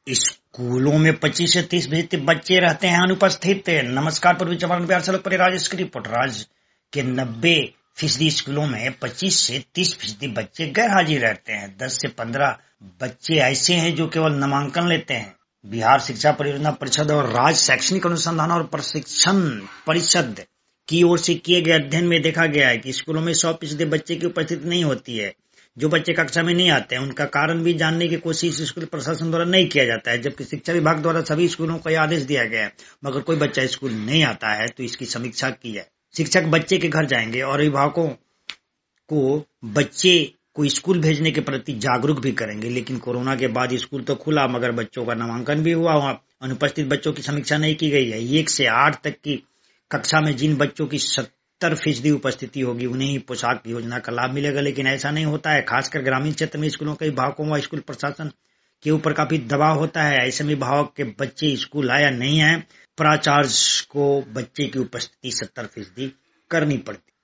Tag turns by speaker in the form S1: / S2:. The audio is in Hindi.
S1: स्कूलों में 25 से 30% बच्चे रहते हैं अनुपस्थित। नमस्कार, पूर्वी चंपारण बिहार से पर राजेश की रिपोर्ट। राज्य के 90% स्कूलों में 25 से 30% बच्चे गैर हाजिर रहते हैं। 10 से 15 बच्चे ऐसे हैं जो केवल नामांकन लेते हैं। बिहार शिक्षा परियोजना परिषद और राज्य शैक्षणिक अनुसंधान और प्रशिक्षण परिषद की ओर से किए गए अध्ययन में देखा गया है कि स्कूलों में 100% बच्चे की उपस्थिति नहीं होती है। जो बच्चे कक्षा में नहीं आते हैं उनका कारण भी जानने की कोशिश स्कूल प्रशासन द्वारा नहीं किया जाता है, जबकि शिक्षा विभाग द्वारा सभी स्कूलों को यह आदेश दिया गया है, मगर कोई बच्चा स्कूल नहीं आता है तो इसकी समीक्षा की जाए। शिक्षक बच्चे के घर जाएंगे और अभिभावकों को बच्चे को स्कूल भेजने के प्रति जागरूक भी करेंगे। लेकिन कोरोना के बाद स्कूल तो खुला मगर बच्चों का नामांकन भी हुआ। अनुपस्थित बच्चों की समीक्षा नहीं की गई है। 1 से 8 तक की कक्षा में जिन बच्चों की 70% उपस्थिति होगी उन्हें ही पोशाक योजना का लाभ मिलेगा, लेकिन ऐसा नहीं होता है। खासकर ग्रामीण क्षेत्र में स्कूलों के अभिभावकों व स्कूल प्रशासन के ऊपर काफी दबाव होता है। ऐसे में अभिभावक के बच्चे स्कूल आया नहीं है, प्राचार्य को बच्चे की उपस्थिति 70% करनी पड़ती।